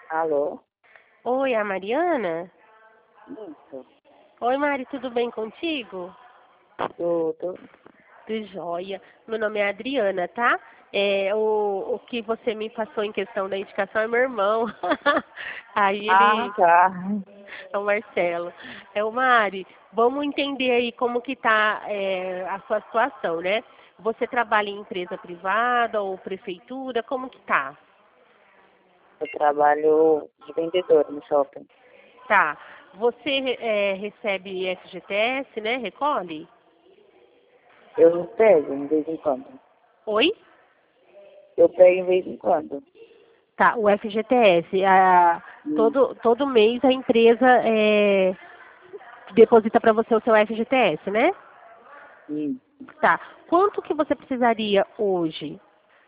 Alô? Oi, a Mariana? Isso. Oi, Mari, tudo bem contigo? Tudo. Tudo jóia. Meu nome é Adriana, tá? O que você me passou em questão da indicação é meu irmão. Aí Ah, ele tá. é o Marcelo. É o Mari, vamos entender aí como que tá a sua situação, né? Você trabalha em empresa privada ou prefeitura? Como que tá? Eu trabalho de vendedor no shopping. Tá. Você recebe FGTS, né? Recolhe? Eu pego de vez em quando. Oi? Eu pego de vez em quando. Tá, o FGTS, Hum, todo mês a empresa deposita para você o seu FGTS, né? hum. Tá. Quanto que você precisaria hoje?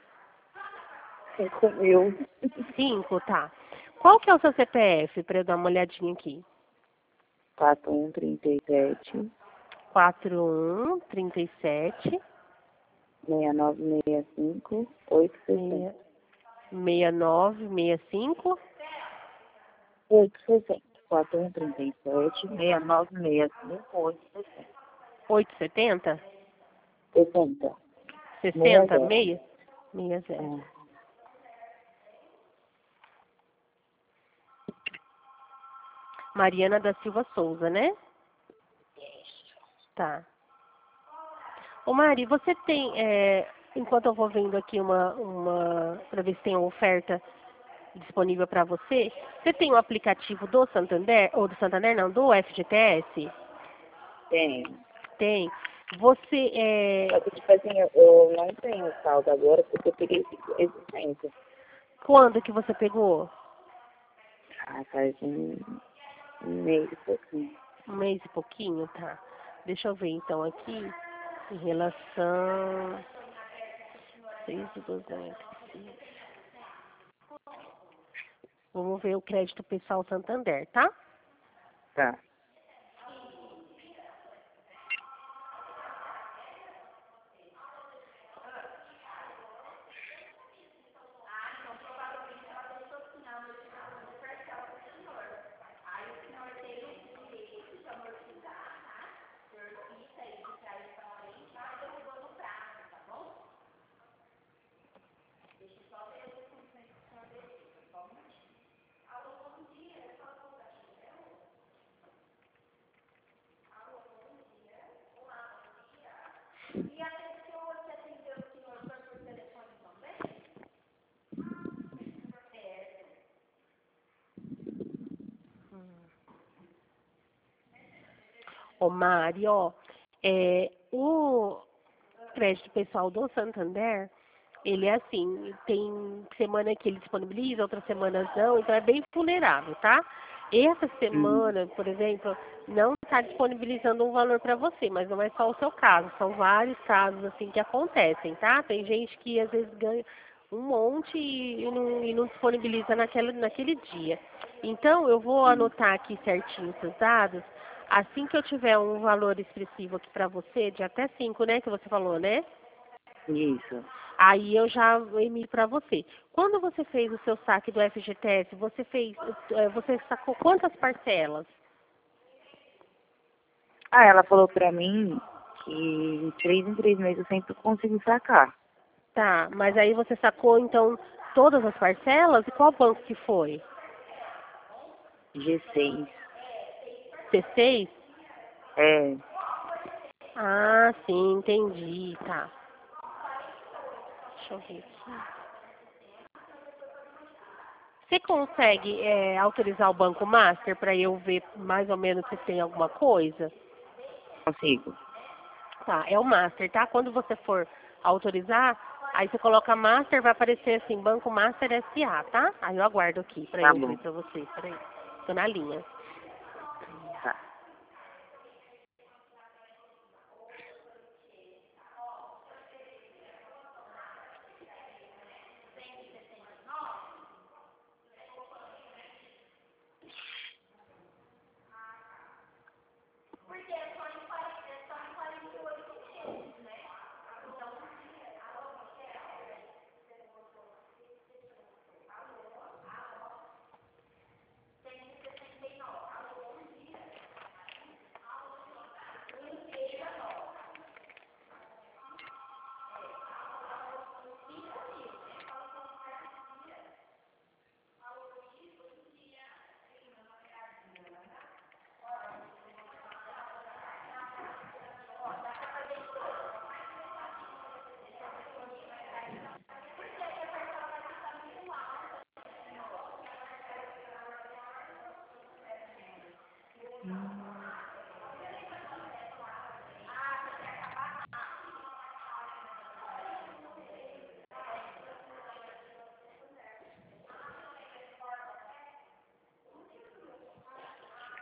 5.000. 5, tá. Qual que é o seu CPF para eu dar uma olhadinha aqui? 4137 4137 6965 860. 6965 860. 4137 6965 860. 870 60. 60 60. 60. É. Mariana da Silva Souza, né? Tá. Ô Mari, você tem, enquanto eu vou vendo aqui para ver se tem uma oferta disponível para você, você tem o aplicativo do Santander, ou do Santander não, do FGTS? Tem. Tem. Você, Só que, tipo assim, eu não tenho saldo agora porque eu peguei esse tempo. quando que você pegou? Ah, faz um mês e pouquinho. Um mês e pouquinho, tá. Deixa eu ver então aqui, em relação... 6 de 12. Vamos ver o crédito pessoal Santander, tá? Tá. Ô Mari, ó, o crédito pessoal do Santander, ele é assim, tem semana que ele disponibiliza, outras semanas não, então é bem vulnerável, tá? Essa Hum. semana, por exemplo, não está disponibilizando um valor para você, mas não é só o seu caso, são vários casos assim que acontecem, tá? Tem gente que às vezes ganha um monte e não disponibiliza naquele dia. Então, eu vou Hum. anotar aqui certinho os seus dados. Assim que eu tiver um valor expressivo aqui para você, de até 5, né, que você falou, né? Isso. Aí eu já emito para você. Quando você fez o seu saque do FGTS, você sacou quantas parcelas? Ah, ela falou pra mim que de 3 em 3 meses eu sempre consigo sacar. Tá, mas aí você sacou então todas as parcelas? E qual banco que foi? G6. C6? É. Ah, sim, entendi, tá. Deixa eu ver aqui. Você consegue autorizar o Banco Master para eu ver mais ou menos se tem alguma coisa? Consigo. Tá, é o Master, tá? Quando você for autorizar, aí você coloca Master, vai aparecer assim, Banco Master SA, tá? Aí eu aguardo aqui para Tá eu ver bom. para você. Peraí, tô na linha. Tá.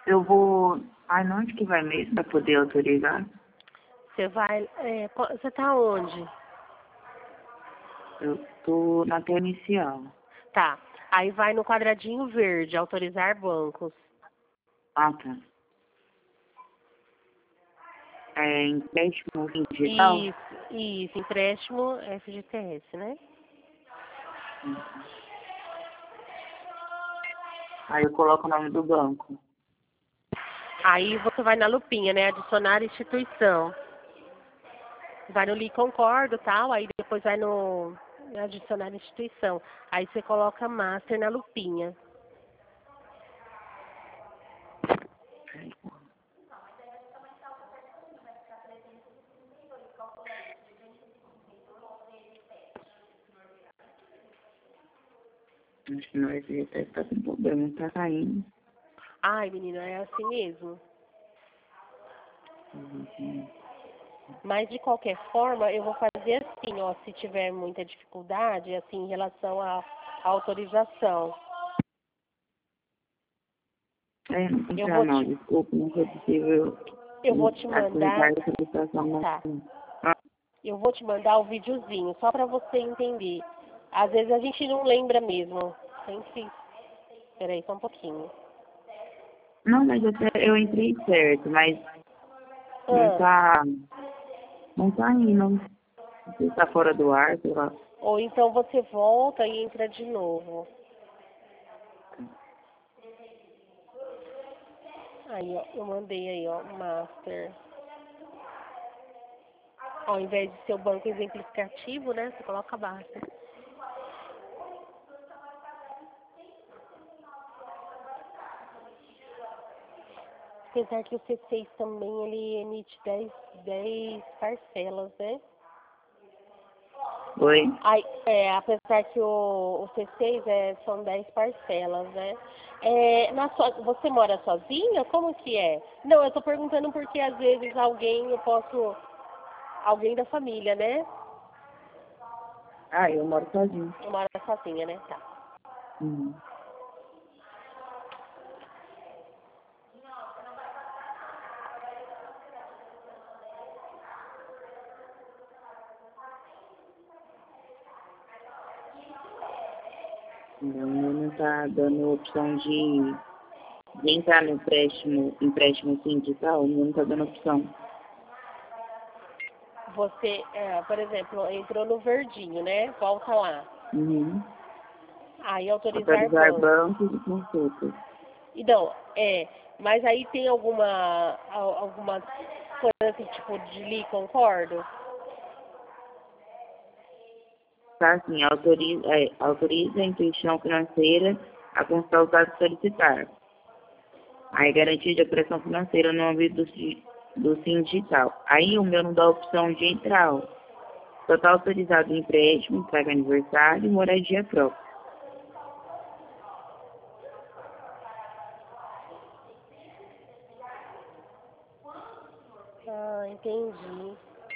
Eu vou... Ai, onde que vai mesmo para poder autorizar? Você vai... você tá onde? Eu tô na tela inicial. Tá. Aí vai no quadradinho verde, autorizar bancos. Ah, tá. É empréstimo digital? Isso, empréstimo FGTS, né? Aí eu coloco o nome do banco. Aí você vai na lupinha, né? Adicionar instituição. Vai no li concordo, tal, aí depois vai no adicionar instituição. Aí você coloca master na lupinha. Acho que não vai ser, até tá com problema, tá caindo. Ai, menina, é assim mesmo. Mas de qualquer forma, eu vou fazer assim, ó, se tiver muita dificuldade, assim, em relação à autorização. É, não tem Eu pra vou não, te, desculpa, não foi possível eu vou te mandar, aceitar essa prestação tá? Ah, Eu vou te mandar o videozinho, só para você entender. Às vezes a gente não lembra mesmo. Sempre. Peraí, só um pouquinho. não, mas eu entrei certo, mas não Ah, tá, não tá indo. Você tá fora do ar, sei lá. ou então você volta e entra de novo. Aí, ó, eu mandei aí, ó, master. Ao invés de ser o banco exemplificativo, né, você coloca master. Apesar que o C6 também, ele emite 10 parcelas, né? Oi? Aí, apesar que o C6 são 10 parcelas, né? Você mora sozinha? Como que é? Não, eu tô perguntando porque às vezes alguém da família, né? Ah, eu moro sozinho. Eu moro sozinha, né? Tá. Uhum. Não tá dando opção de entrar no empréstimo sindical, não tá dando opção. Você, por exemplo, entrou no verdinho, né? Volta lá. Uhum. Aí autorizar Autorizar banco. bancos e consultas. Então, mas aí tem alguma coisa assim, tipo, de li concordo? Tá assim, autoriza a instituição financeira a constar os dados solicitados. Aí garantia de operação financeira no âmbito do Sim Digital. Aí o meu não dá a opção de entrar. Ó. Só está autorizado o empréstimo, paga aniversário e moradia própria. Ah, entendi.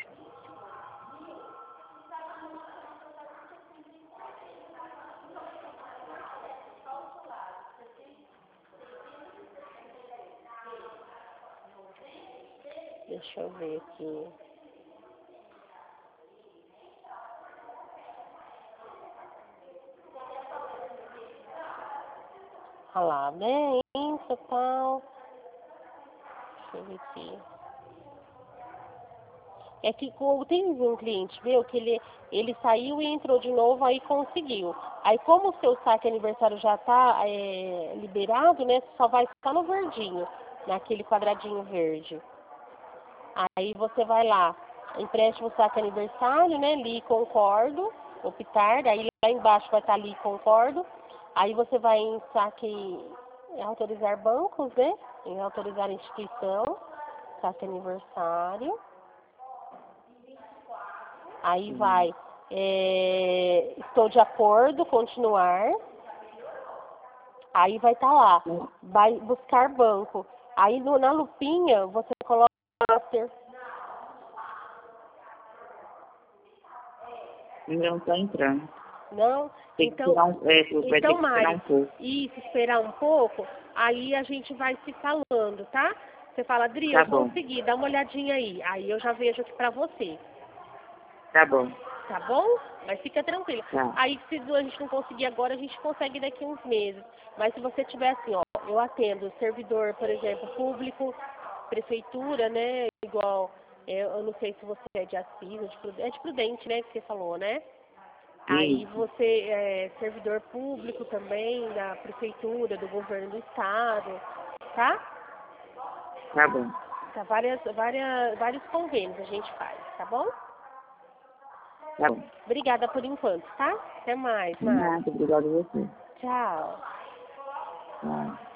Deixa eu ver aqui. Olha lá, bem, isso, tal. Deixa eu ver aqui. É que tem um cliente meu que ele saiu e entrou de novo, aí conseguiu. Aí como o seu saque aniversário já está liberado, né? Você só vai ficar no verdinho, naquele quadradinho verde. Aí você vai lá, empréstimo saque aniversário, né? Li concordo, optar, daí lá embaixo vai estar li concordo. Aí você vai em saque autorizar bancos, né? Em autorizar instituição, saque aniversário. Aí vai, estou de acordo, continuar. Aí vai estar lá, vai buscar banco. Aí na lupinha você coloca master. Não está entrando. Não? Tem que Então, esperar vai ter que esperar Mari, um pouco. isso, esperar um pouco, aí a gente vai se falando, tá? Você fala, Adri, Tá eu bom, consegui, dá uma olhadinha aí. Aí eu já vejo aqui pra você, tá bom, tá bom? Mas fica tranquila. tá. Aí se a gente não conseguir agora, a gente consegue daqui uns meses. Mas se você tiver assim, ó, eu atendo servidor, por exemplo, público, prefeitura, né? Igual, eu não sei se você é de Assis, é de Prudente, né? Que você falou, né? Aí Isso, você é servidor público também, da prefeitura, do governo do estado, tá? tá bom, Tá, vários convênios a gente faz, tá bom? tá bom. Obrigada por enquanto, tá? Até mais, De Mari. nada, obrigado a você. Tchau. Tá.